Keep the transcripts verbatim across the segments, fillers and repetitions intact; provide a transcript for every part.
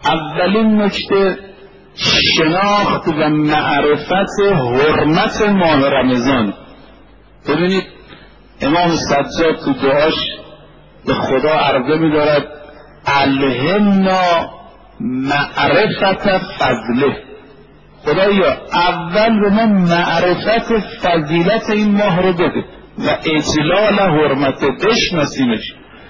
اولین نکته شناخت و معرفت حرمت ماه رمضان. ببینید امام سجاد تو دعاش به خدا عرضه می دارد الهمنا معرفت فضله. خدایا اول به من معرفت فضیلت این ماه رو بده و اجلال حرمت بشناسیمش.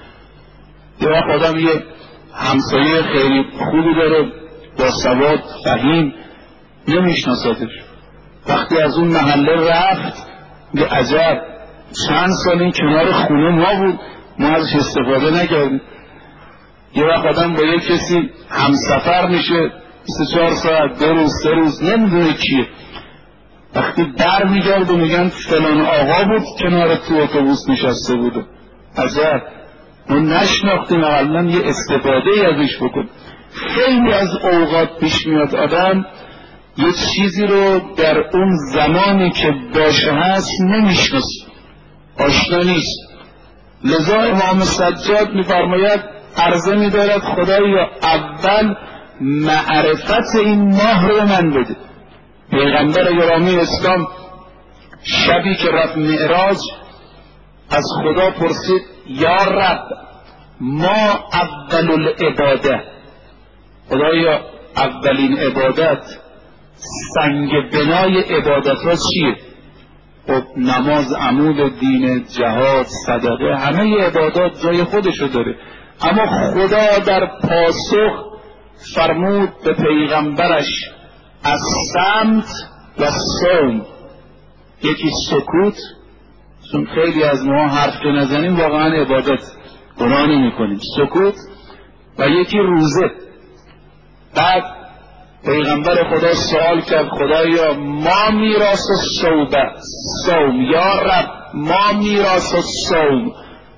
یه وقت آدم یه همسایه خیلی خوبی داره با سواد فهیم نمیشناسدش، وقتی از اون محله رفت به عجب چند سال این کنار خونه ما بود ما ازش استفاده نکردیم. یه وقت آدم با یه کسی همسفر میشه بیست و چهار ساعت دو روز سه روز نمیدونه کیه، وقتی بر میگرد و میگن فلان آقا بود کنار تو اتوبوس نشسته بوده. عجب ما نشناختیم اقلا یه استفاده ازش بکن. خیلی از اوقات پیش میاد آدم یه چیزی رو در اون زمانی که باشه هست نمیشناسه، آشنا نیست. لذا امام سجاد میفرماید عرضه میدارد خدایا اول معرفت این ماه رو من بده. پیغمبر گرامی اسلام شبی که رفت معراج از خدا پرسید یا رب ما اول العباده، خدایا اولین عبادت سنگ بنای عبادت ها چیه؟ خب نماز عمود دین، جهاد، صدقه، همه عبادات جای خودشو داره، اما خدا در پاسخ فرمود به پیغمبرش از صمت و صوم. یکی سکوت، چون خیلی از ما حرف که نزنیم واقعا عبادت گناه نمی کنیم، سکوت، و یکی روزه. بعد پیغمبر خدا سوال کرد خدایا ما میراث صوبه صوم، یا رب ما میراث صوم،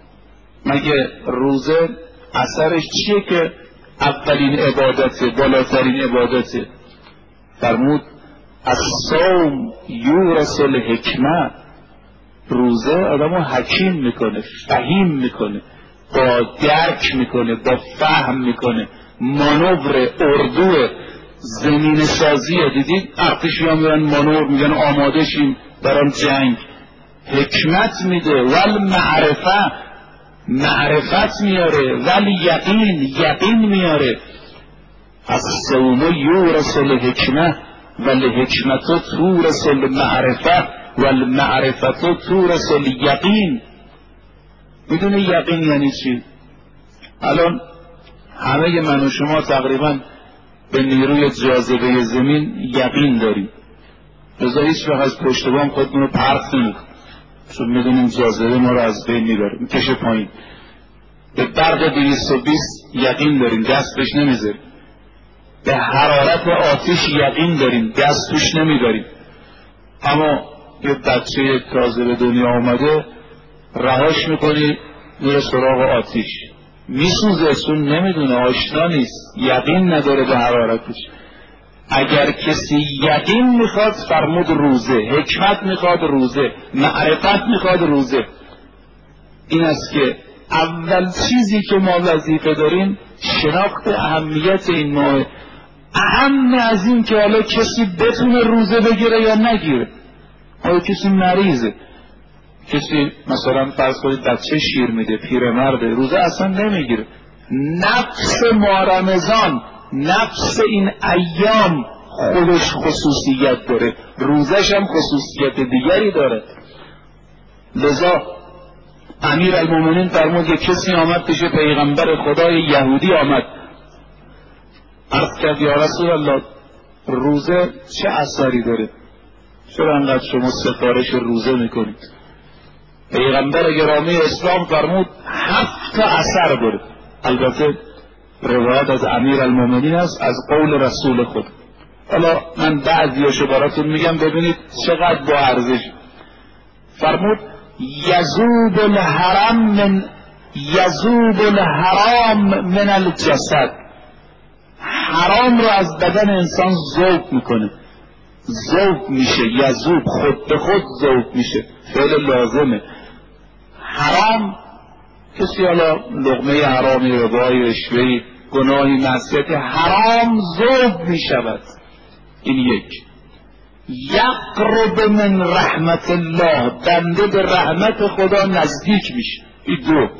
مگه روزه اثرش چیه که اولین عبادته، بالاترین عبادته؟ فرمود از صوم یورث الحکمه، روزه آدمو حکیم میکنه، فهیم میکنه، با درک میکنه، با فهم میکنه، مانور اردو زمین سازیه. دیدید ارتشی هم میرن مانور میگن آماده شیم برام جنگ. حکمت میده، ول معرفه، معرفت میاره، ول یقین، یقین میاره. از صوم یورث الحکمه والحکمت تورث المعرفه والمعرفت تورث الیقین. میدونی یقین یعنی چی؟ الان همه من و شما تقریبا به نیروی جاذبه زمین یقین داریم، لذا هیچ وقت از پشت بام خودمون رو پرت نمی‌کنیم، چون میدونیم جاذبه ما رو از بین میبره، میکشه پایین. به برق دویست و بیست یقین داریم، دست بهش نمیذاریم. به حرارت آتش یقین داریم، دست توش نمیبریم. اما یه بچه تازه به دنیا آمده رهاش میکنی میره سراغ آتش، میسوزه، چون نمیدونه، آشنا نیست، یقین نداره به حرارتش. اگر کسی یقین میخواد فرمود روزه، حکمت میخواد روزه، معرفت میخواد روزه. این است که اول چیزی که ما وظیفه داریم شناخت اهمیت این ماه. اهم از این که حالا کسی بتونه روزه بگیره یا نگیره. حالا کسی مریضه، کسی مثلا فرض کنید بچه شیر میده، پیرمرده، روزه اصلا نمیگیره. نفس ماه رمضان، نفس این ایام خودش خصوصیت داره، روزش هم خصوصیت دیگری داره. لذا امیر المومنین فرمود یک کسی آمد پیش پیغمبر خدای یهودی آمد، عرض کرد یا رسول الله روزه چه اثری داره؟ چرا انقدر شما سفارش روزه میکنید؟ پیغمبر گرامی اسلام فرمود هفت تا اثر داره. البته روایت از امیر المومنین است از قول رسول خود. حالا من بعضیاشو براتون میگم ببینید چقدر با ارزش. فرمود یذوب الحرام من یذوب الحرام من الجسد، حرام رو از بدن انسان ذوب میکنه، ذوب میشه، یذوب خود به خود ذوب میشه، فعل لازمه. حرام کسی حالا لقمه حرامی، ربایی، رشوهی، گناهی معصیت حرام ذوب می شود. این یک. یقرب من رحمت الله، بنده به رحمت خدا نزدیک میشه. این دو.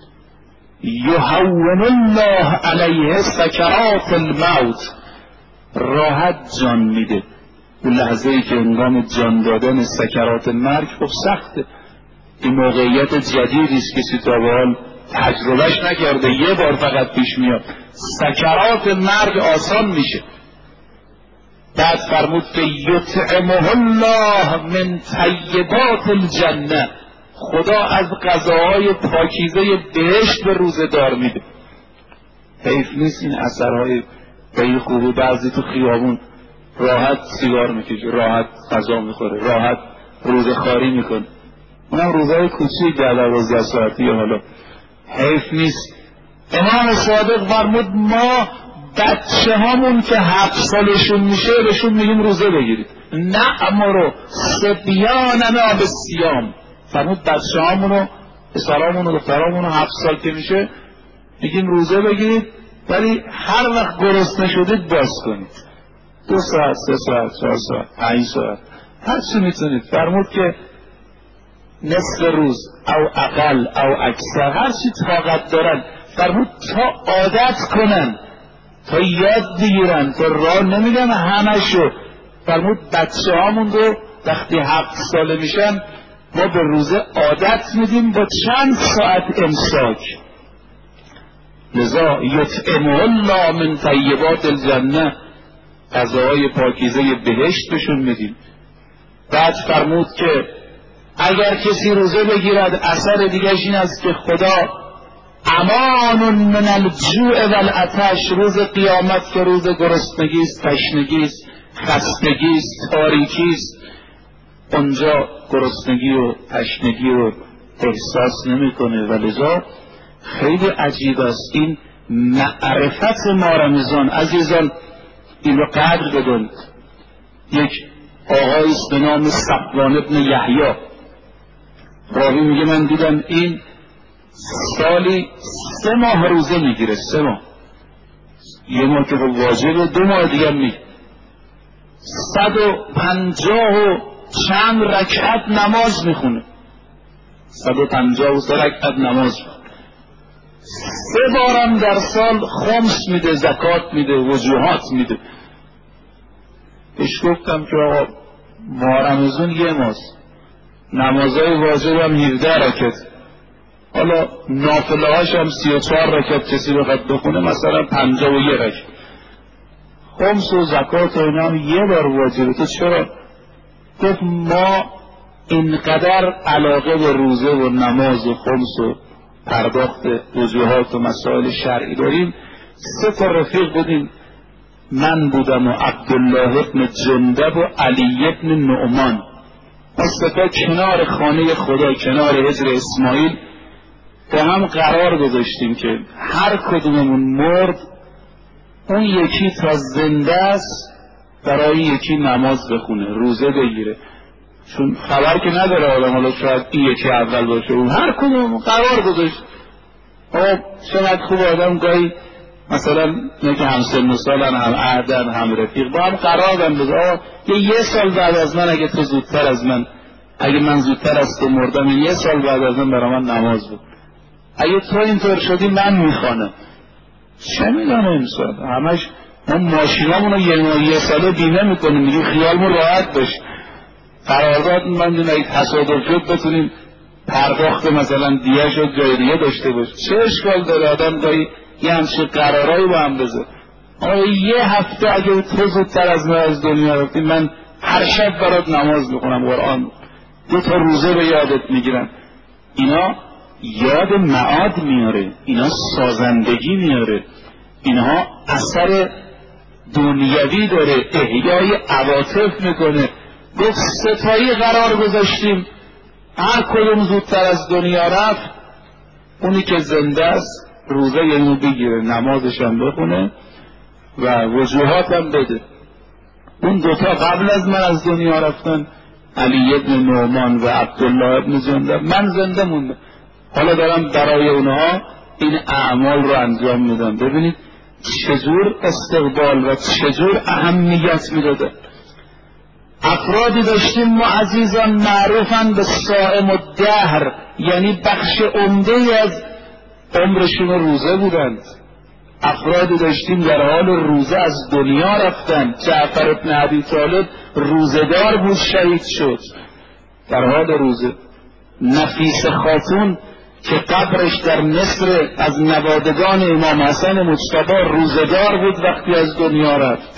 یهون الله علیه سکرات الموت، راحت جان میده. اون لحظه ای که هنگام جان دادن سکرات مرگ خب سخته. این موقعیت جدیدی است که کسی تا به حال تجربهش نکرده، یه بار فقط پیش میاد. سکرات مرگ آسان میشه. بعد فرمود که یطعمه الله من طیبات الجنه، خدا از غذاهای پاکیزه بهشت به روزه دار میده. حیف نیست این اثرهای خیلی خوبه. بعضی تو خیابون راحت سیگار میکشه، راحت غذا میخوره، راحت روزه خواری میکنه، اونم روزهای کوچیک در دوازده ساعتی. حالا حیف نیست. امام صادق فرمود ما بچه هامون که هفت سالشون میشه بهشون میگیم روزه بگیرید. نعمرو صبیاننا بالصیام، فرمود بچه هامونو، پسرامونو، دخترامونو هفت سال که میشه میگیم روزه بگیرید، ولی هر وقت گرسنه شدید باز کنید. دو ساعت، سه ساعت، چهار ساعت، پنج ساعت، هر چی میتونید. فرمود که نصف روز او اقل او اکثر، هر چی طاقت دارن. فرمود تا عادت کنن، تا یاد بگیرن، تا راه نمیگم همشو. فرمود بچه هامون رو وقتی هفت ساله میشن ما به روزه عادت میدیم با چند ساعت امساک. لذا یطعمه الله من طیبات الجنه، غذاهای پاکیزه بهشت بهشون میدیم. بعد فرمود که اگر کسی روزه بگیرد اثر دیگرش این است که خدا امان من الجوع و العطش، روز قیامت که روز گرسنگی است، تشنگی است، خستگی است، تاریکی است، اونجا گرسنگی و تشنگی رو احساس نمیکنه. و لذا خیلی عجیب است این معرفت ما رمضان. عزیزان این رو قدر بدونید. یک آقایی است به نام صفوان ابن یحیی، راوی میگه من دیدم این سالی سه ماه روزه میگیره، سه ماه، یه ماه که واجبه، دو ماه دیگه میگه صد و پنجاه و چند رکعت نماز میخونه، صد و پنجاه و سه رکعت نماز میخونه. سه بارم در سال خمس میده، زکات میده، وجوهات میده. پیش گفتم که آقا ماه رمضان یه ماست، نمازهای واجب هم هفده رکعت، حالا نافله هاش هم سی و چهار رکعت کسی بخواد بخونه مثلا پنجاه و یک رکعت، خمس و زکات و اینا هم یه بار واجبه. تو چرا؟ گفت ما اینقدر علاقه به روزه و نماز و خمس و پرداخت وجوهات و مسائل شرعی داریم. سه تا رفیق بودیم، من بودم و عبدالله ابن جندب و علی ابن نعمان. ما سه تا کنار خانه خدا، کنار حجر اسماعیل با هم قرار گذاشتیم که هر کدوممون مرد اون یکی تا زنده است برای یکی نماز بخونه، روزه بگیره. چون خبر که نداره آدم، حالا شاید این یکی اول باشه، اون هر کدوم قرار گذاشت. آه چقدر خوب آدم گاهی مثلا نه که هم سن و سالن، هم عهدن، هم رفیق، با هم قرار دارن بده آه یه یه سال بعد از من اگه تو زودتر از من، اگه من زودتر از تو مردم یه سال بعد از من برای من نماز بود، اگه تو اینطور شدی من میخوانم. چه میدانه امسال همش ما ماشینامونو یه, یه ساله بیمه میکنیم، میگیم خیالمون راحت باشه. قرارداد من دیدم اگه تصادف شد بتونیم پرداخت مثلا دیه شد جای دیگه داشته باشه. چه اشکال داره آدم دایی یه همچه قرارایی با هم بذار. اما یه هفته اگه تو زودتر از من از دنیا رفتی من هر شب برات نماز میخونم، قرآن دو تا روزه به یادت میگیرم. اینا یاد معاد میاره، اینا سازندگی میاره، اینها اثر دنیوی داره، احیای عواطف میکنه. گفت ستایی قرار گذاشتیم، هر کدوم زودتر از دنیا رفت اونی که زنده است روزه اینو بگیره، نمازش هم بخونه و وجوهات هم بده. اون دوتا قبل از من از دنیا رفتن، علی ابن نعمان و عبدالله ابن جندب، من زنده موندم، حالا دارم برای اونها این اعمال رو انجام میدم. ببینید چجور استقبال و چجور اهمیت میداده. افرادی داشتیم ما عزیزان معروفن به صائم الدهر، یعنی بخش عمده‌ای از عمرشون روزه بودند. افرادی داشتیم در حال روزه از دنیا رفتن. جعفر بن ابی طالب روزه‌دار بود، شهید شد در حال روزه. نفیس خاتون که قبرش در مصر از نوادگان امام حسن مجتبی روزه‌دار بود وقتی از دنیا رفت.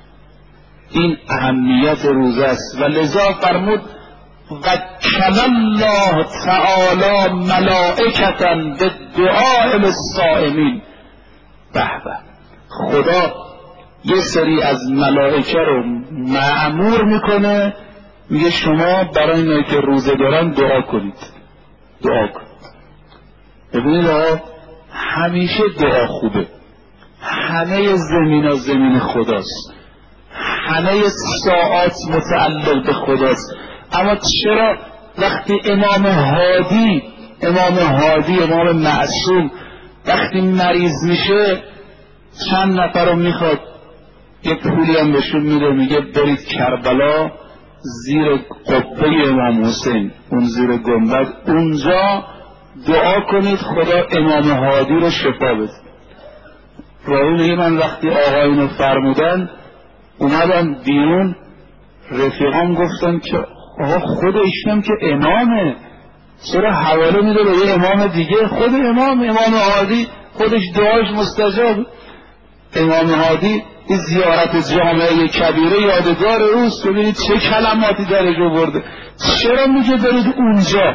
این اهمیت روزه است و لذا فرمود و کل الله تعالی ملائکتا بالدعاء للصائمین. به به، خدا یه سری از ملائکه رو مأمور میکنه، میگه شما برای اینایی که روزه دارن دعا کنید. دعا کنید. ببینید آقا، همیشه دعا خوبه. همه زمین و زمین خداست، همه ساعات متعلق به خداست. اما چرا وقتی امام هادی امام هادی امام معصوم وقتی مریض میشه چند نفر رو میخواد یه پولی هم بهشون میده، میگه برید کربلا زیر قبه امام حسین، اون زیر گنبد، اونجا دعا کنید خدا امام هادی رو شفا بده. راوی میگه من وقتی آقا اینو فرمودن اومدم بیرون، رفیقام گفتن که آقا خود ایشونم که امامه، چرا حواله میده به یه امام دیگه؟ خود امام امام هادی خودش دعاش مستجاب. امام هادی این زیارت جامعه کبیره یادگار اوست. ببینید چه کلماتی درش آورده. چرا میگه برید اونجا؟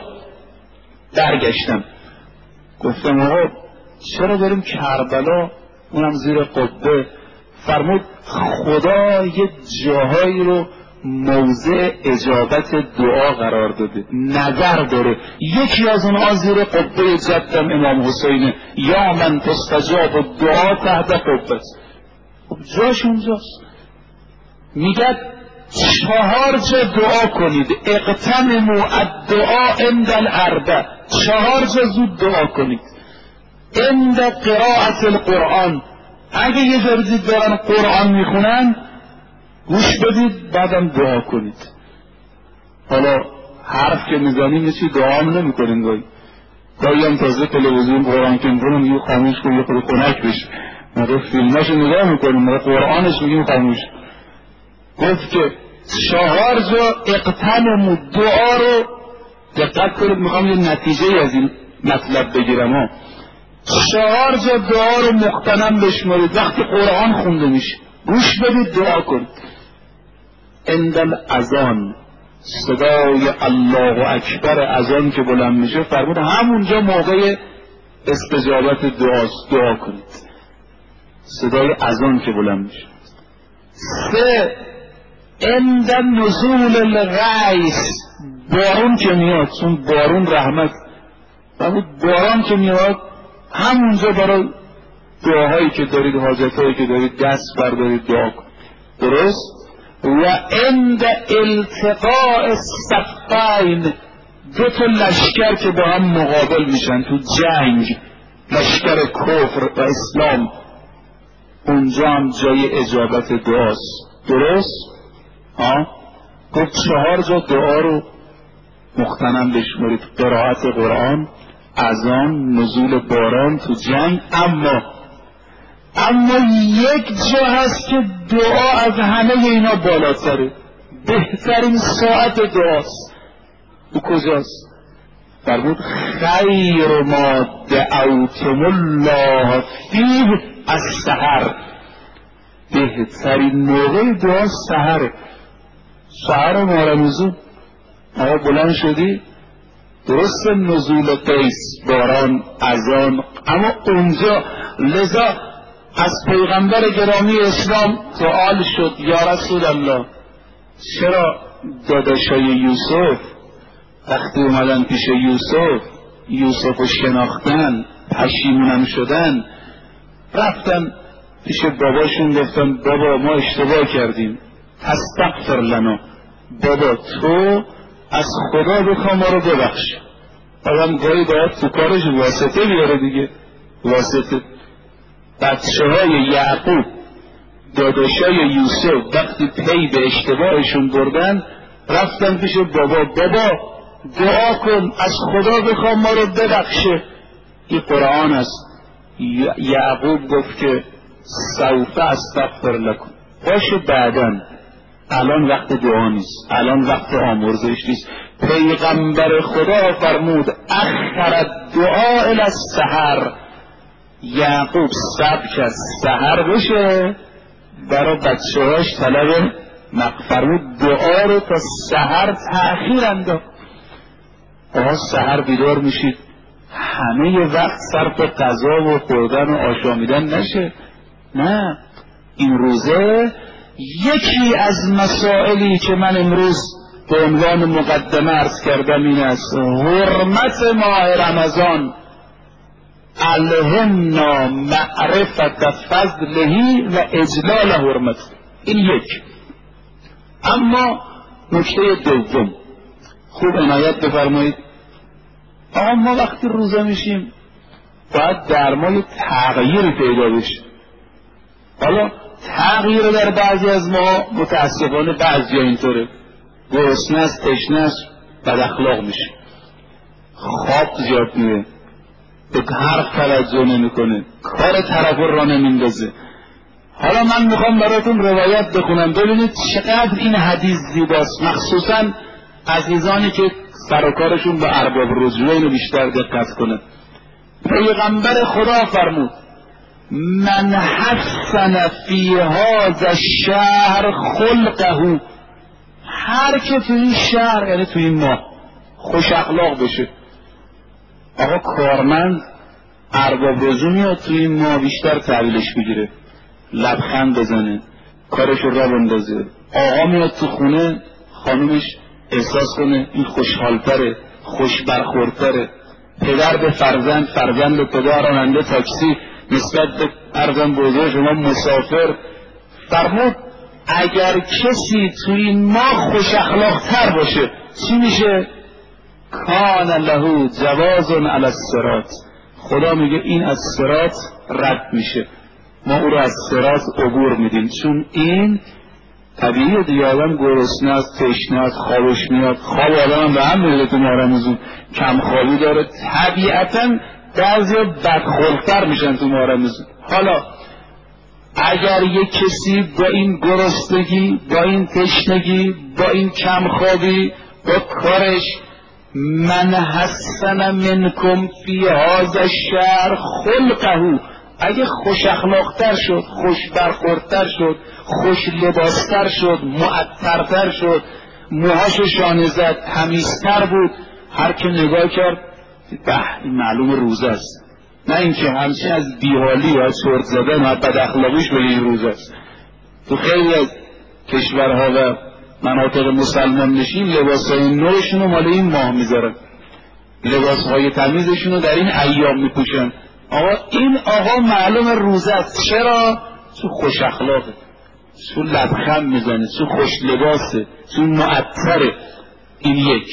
برگشتم گفتم آقا چرا بریم کربلا اونم زیر قبه؟ فرمود خدا یه جاهایی رو موضع اجابت دعا قرار داده، نظر داره. یکی از اونها زیر قبه جدم امام حسینه، یا من تستجاب دعا تحت قبه. خب جاش اونجاست. میگه چهار جا دعا کنید، اقتنموا الدعا عند الاربع. چهار جا زود دعا کنید. عند قراءت القرآن، اگه یه جا بدید دارن قرآن میخونن گوش بدید بعدم دعا کنید. حالا حرف که میزنیم یه چی دعا هم نمی کنیم. گاهی گاهی هم تازه تلویزیون قرآن که میکنم میگه خاموش کن یه خود خنک بشه، ما رو فیلماشو نگاه میکنیم، ما قرآنش میگیم خاموش. گفت که چهار جا اقتنموا دعا رو دقت کنید، میخوام یه نتیجه از این مطلب بگیرم ها. چهار جا دعا رو مقتنم بشمارید وقتی قرآن خونده میشه، گوش بدید دعا کنید. عند الاذان، صدای الله اکبر اذان که بلند میشه فرمود همونجا موقع استجابت دعاست، دعا کنید. صدای اذان که بلند میشه. سه، عند نزول الغیث، بارون که میاد، چون بارون رحمت، فرمود باران که میاد همونجا برای دعاهایی که دارید، حاجتهایی که دارید دست بردارید دعا کن. درست؟ و عند التقاء الصفین، دو تا لشکر که با هم مقابل میشن تو جنگ، لشکر کفر و اسلام، اونجا هم جای اجابت دعاست. درست؟ ها؟ گفت چهار جا دعا رو مقتنم بشمارید، قرائت قرآن، اذان، نزول باران تو جنگ. اما اما یک جا هست که دعا از همه اینا بالاتره، بهترین ساعت دعاست. او کجاست؟ فرمود خیر ما دعوتم الله فیه السحر، بهترین موقع دعا سحر. سحر مارموزون آقا بلند شدی، درست نزول قیس، باران، اذان، اما اونجا لذا از پیغمبر گرامی اسلام سوال شد یا رسول الله چرا داداشای یوسف وقتی اومدن پیش یوسف، یوسف رو شناختن، پشیمونم شدن، رفتن پیش باباشون گفتن بابا ما اشتباه کردیم، استغفر لنا، بابا تو از خدا بخوا ما رو ببخش. آدم گاهی باید تو کارش واسطه بیاره دیگه، واسطه. بچه های یعقوب داداشای یوسف وقتی پی به اشتباهشون بردن رفتن پیش بابا، بابا دعا کن از خدا بخوا ما رو ببخشه. این قرآن است. یعقوب گفت که سوف استغفر لکم، باشه بعدن، الان وقت دعا نیست، الان وقت آمرزش نیست. پیغمبر خدا فرمود اخر دعا الی السحر. یعقوب صبر کرد سحر بشه برای بچه هاش طلب مغفرت، دعا رو تا سحر تأخیر انداخت. آها سحر بیدار میشید، همه ی وقت صرف غذا و خوردن و آشامیدن نشه. نه، این روزه یکی از مسائلی که من امروز به عنوان مقدمه عرض کردم این است: حرمت ماه رمضان، الهمنا معرفت فضلهی و اجلال حرمت. این یک. اما نکته دوم خوب عنایت بفرمایید. آقا ما وقتی روزه میشیم باید در ما یه تغییر پیدا بشه. حالا تغییر در بعضی از ما متاسفانه بعضی ها اینطوره، گرسنه است، تشنه است، بد اخلاق میشه، خواب زیاد میره، به حرف توجه نمیکنه، کار طرف را نمیندازه. حالا من میخوام براتون روایت بخونم ببینید چقدر این حدیث زیباست، مخصوصا عزیزانی که سرکارشون به ارباب رجوع اینو بیشتر دقت کنه. پیغمبر خدا فرمود من حسن فی هذا الشهر خلقه، هر که تو این شهر یعنی تو این ماه خوش اخلاق بشه. آقا کارمند ارباب رجوع میاد تو این ماه بیشتر تحویلش بگیره، لبخند بزنه، کارش رو را بندازه. آقا میاد تو خونه خانومش احساس کنه این خوشحالتره، خوش برخوردتره. پدر به فرزند، فرزند به پدر، راننده تاکسی نسبت به ارزان بزرگ شما مسافر. فرمود اگر کسی تو این ماه خوش اخلاقتر باشه چی میشه؟ کان له جواز علی الصراط. خدا میگه این از صراط رد میشه، ما او رو از صراط عبور میدیم. چون این طبیعیه دیگه، آدم گرسنه است، تشنه است، خوابش میاد، خواب آدم هم به هم میره تو ماه رمضان، کم خوابی داره، طبیعتا بعضی بدخلق‌تر میشن تو ماه رمضان. حالا اگر یک کسی با این گرسنگی، با این تشنگی، با این کم خوابی، با کارش من حسن منکم فی هذا الشهر خلقه، اگه خوش اخلاقتر شد، خوش برخوردتر شد، خوش لباستر شد، معطرتر شد، موهاشو شانه زد، تمیزتر بود، هر که نگاه کرد به این معلوم روزه است. نه اینکه همچین از بیحالی و از سرد زدن و بد اخلاقیش به این روزه است. تو خیلی از کشورها و مناطق مسلمان نشین لباسهای نوشونو مال این ماه میذارن، لباسهای تمیزشونو در این ایام میپوشن. آقا این آقا معلوم روزه است. چرا؟ تو خوش اخلاقه، تو لبخند میزنه، تو خوش لباسه، تو معطره. این یک.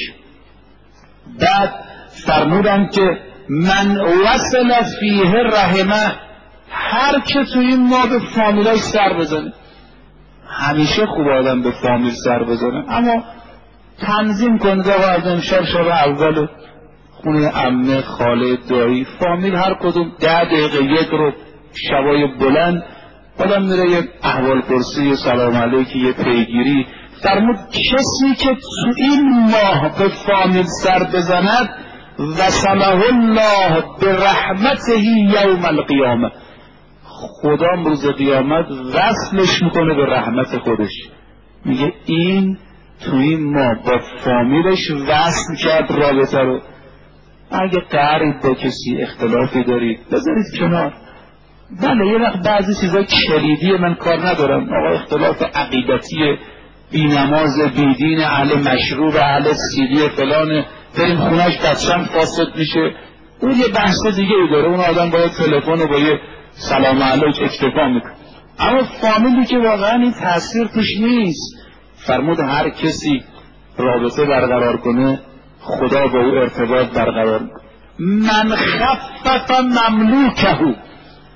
بعد فرمودن که من وصل فیه رحمه، هر که تو این ما به فامیلای سر بزنه. همیشه خوب آدم به فامیل سر بزنه، اما تنظیم کنده و از امشب شب اول خونه عمه، خاله، دایی، فامیل هر کدوم ده دقیقه یک رو شبای بلند آدم میره یه احوال پرسی، یه سلام علیکی، یه پیگیری. فرمود کسی که تو این ماه به فامیل سر بزند وصله الله برحمته یوم القیامه، خدا روز قیامت وصلش میکنه به رحمت خودش. میگه این تو این ماه با فامیلش وصل کرد رابطه رو. اگه قریب با کسی اختلافی دارید بذارید کنار. بله یه وقت بعضی چیزا کلیدی من کار ندارم، آقا اختلاف عقیدتی، بی نماز، بی دین، اهل مشروب، اهل سیدی فلان، بریم خونش بچه‌م فاسد میشه، اون یه بحث دیگه ای داره، اون آدم باید تلفن و با یه سلام علیک اکتفا میکنه. اما فامیلی که واقعا این تاثیر توش نیست، فرمود هر کسی رابطه برقرار کنه خدا با او ارتباط برقرار میکنه. من خفف مملوکه،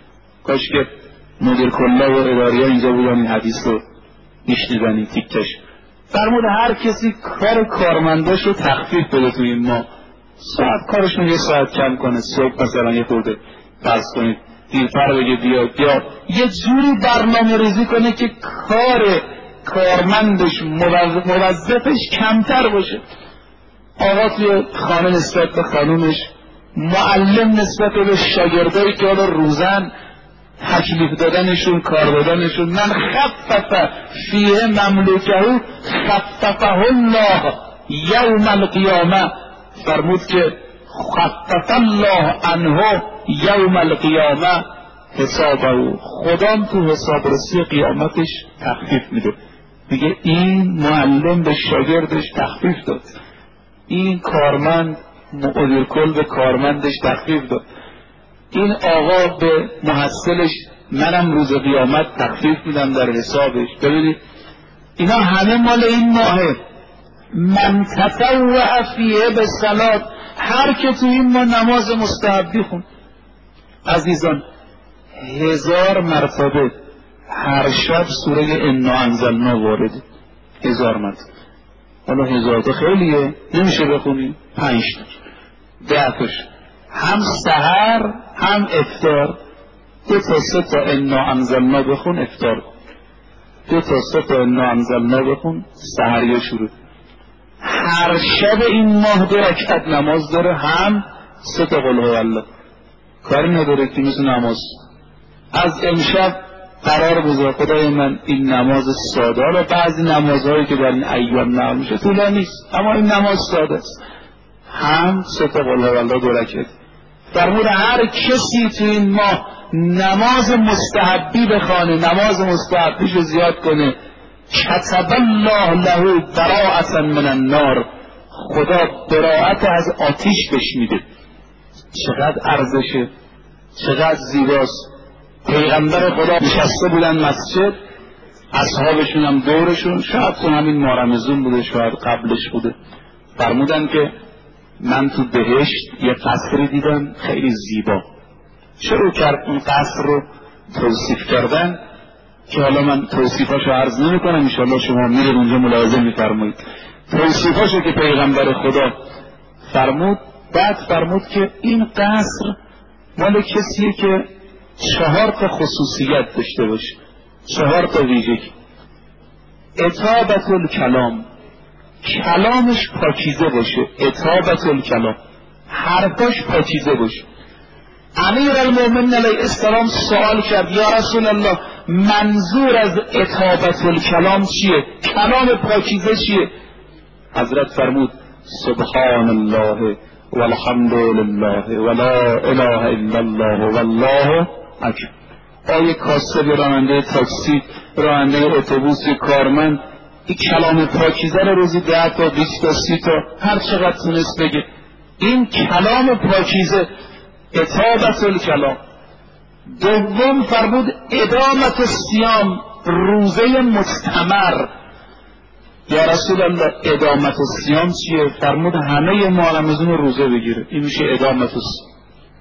کاش که مدیر کلا و اداری ها اینجا بودن این حدیث رو میشنیدن این تیکش. فرمود هر کسی کار کارمنداش رو تخفیف بده توی این ماه، ساعت کارشون یه ساعت کم کنه، صبح مثلا یه خورده فرض کنید دیرتر بگه بیاد، یا یه جوری برنامه ریزی کنه که کار کارمندش موظفش کمتر باشه. آقا توی خانه نسبت به خانومش، معلم نسبت به شاگردایی که حالا روزن تکلیف دادنشون، کار دادنشون، من خفف فیه مملوکهو خففه الله یوم القیامه، فرمود که خفف الله عنه یوم القیامه حسابه، خدام تو حساب رسی قیامتش تخفیف میده. میگه این معلم به شاگردش تخفیف داد، این کارمند مدیر کل به کارمندش تخفیف داد، این آقا به محصلش منم روز قیامت تخفیف میدم در حسابش. ببینید اینا همه مال این ماهه. من تطوع فیه به صلات، هر که تو این ماه نماز مستحبی خون. عزیزان هزار مرتبه هر شب سوره انا انزلنا وارده، هزار مرتبه. حالا هزار تا خیلیه، نمیشه بخونی؟ پنج تا ده تاش، هم سحر هم افطار، دو تا سه تا انا انزلنا بخون، افطار دو تا سه تا انا انزلنا بخون، سحر یا شروع. هر شب این ماه دو رکعت نماز داره، هم سه تا قل هو الله. کاری نداره که مثل نماز از امشب قرار بذار خدای من این نماز ساده رو، بعضی نمازهایی که در این ایام نقل میشه طولانی نیست، اما این نماز ساده است، هم سه تا قل هو الله دو رکعت. فرمود هر کسی تو این ماه نماز مستحبی بخوانه، نماز مستحبیش رو زیاد کنه، کتب الله له براءة من النار، خدا براءت از آتیش بهش میده. چقدر ارزشه، چقدر زیباست. پیغمبر خدا نشسته بودن مسجد، اصحابشون هم دورشون، شاید تو همین ماه رمضان بوده، شاید قبلش بوده، فرمودن که من تو بهشت یه قصری دیدم خیلی زیبا. شروع کرد اون قصر رو توصیف کردن که حالا من توصیفاشو عرض نمی کنم، انشاءالله شما میرید اونجا ملاحظه میفرمایید توصیفاشو که پیغمبر خدا فرمود. بعد فرمود که این قصر مال کسیه که چهار تا خصوصیت داشته باشه، چهار تا ویژگی. اطابت الکلام، کلامش پاکیزه باشه، اطابت الکلام، حرفاش پاکیزه باشه. امیر المؤمنین علیه السلام سوال کرد یا رسول الله منظور از اطابت الکلام چیه؟ کلام پاکیزه چیه؟ حضرت فرمود سبحان الله والحمد لله ولا اله الا الله والله اکبر. آیه کاسب، راننده تاکسی، راننده اتوبوس، کارمند، این کلام پاکیزه رو روزی ده تا بیست تا سی تا هر چقدر تونست بگه. این کلام پاکیزه، اطابت الکلام. دوم فرمود ادامت الصیام، روزه مستمر. یا رسول الله ادامت الصیام چیه؟ فرمود همه ماه رمضان روزه بگیره، این میشه ادامت الصیام.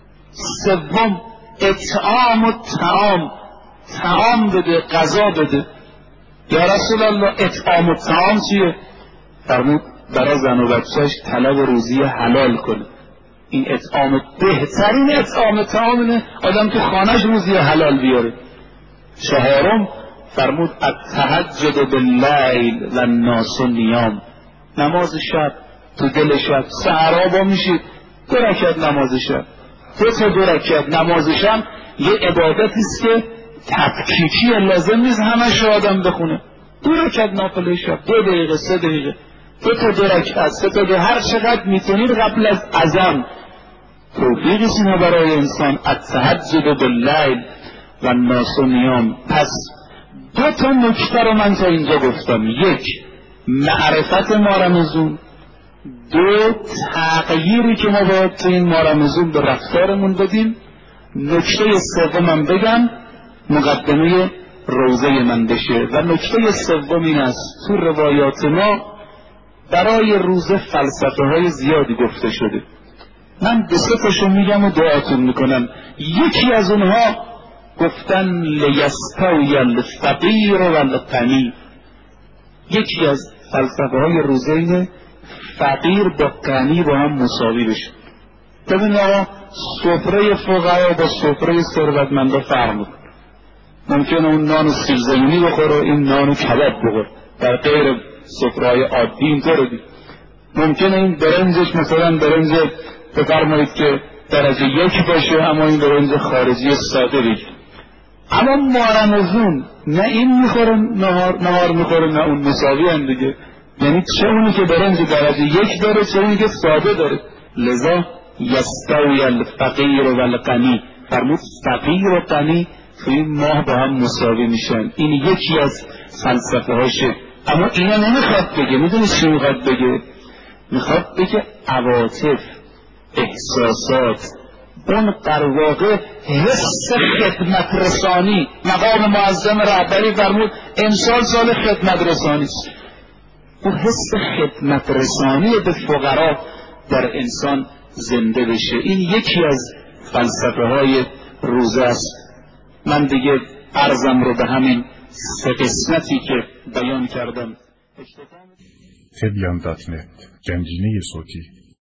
سوم اطعام الطعام، طعام بده، غذا بده. یا رسول الله اطعام الطعام چیه؟ فرمود برای زن و بچهش طلب روزی حلال کنه. این اطعام، بهترین اطعام طعام اینه آدم تو خانهش روزی حلال بیاره. چهارم فرمود التهجد باللیل و الناس نیام، نماز شب تو دل شب، سحرا با میشید دو رکعت نماز شب، دو تا دو رکعت نماز شب یه عبادتی است که تفکیکی لازم نیست همش آدم بخونه. دو رکعت نافله شب، دو دقیقه سه دقیقه، دو تا دو رکعت سه تا دو، هر چقدر میتونید قبل از اذان. توفیق اینه برای انسان التهجد باللیل و الناس نیام. پس دو تا نکته رو من تا اینجا گفتم، یک معرفت ما رمضان، دو تغییری که ما باید تو این ما رمضان به رفتارمون بدیم. نکته سومم بگم مقدمه روزه من بشه. و نکته سوم این است تو روایات ما برای روزه فلسفه های زیادی گفته شده، من دو سه تاشو میگم و دعاتون میکنم. یکی از اونها گفتن لیستوی الفقیر و الغنی. یکی از فلسفه های روزه اینه فقیر با غنی با هم مساوی بشه. ببین آقا سفره فقرا با سفره ثروتمندا فرق میکنه. ممکنه اون نان سیب زمینی بخوره این نان کباب بخوره، در غیر سفره‌های عادی اینطوره دید. ممکنه این برنجش مثلا برنج بفرمایید که درجه یک باشه اما این برنج خارجی ساده بگیر. اما مارمزون نه این میخوره نهار, نهار میخوره نه اون مساوی هم دیگه. یعنی چه اونی که برنج درجه یک داره چه اونی که ساده داره. لذا یستوی الفقیر و الغنی، فرمود فقیر و غنی تو این ماه با هم مساوی میشن. این یکی از فلسفه هاشه. اما اینا نمیخواد بگه. میدونی چی میخواد بگه؟ میخواد بگه عواطف، احساسات، اون در واقع حس خدمت رسانی. مقام معظم رهبری فرمود امسال سال خدمت رسانی است. اون حس خدمت رسانی به فقرا در انسان زنده بشه. این یکی از فلسفه های روزه است. من دیگه عرضم رو به همین سه قسمتی که بیان کردم. تبیان دات نت، گنجینه صوتی.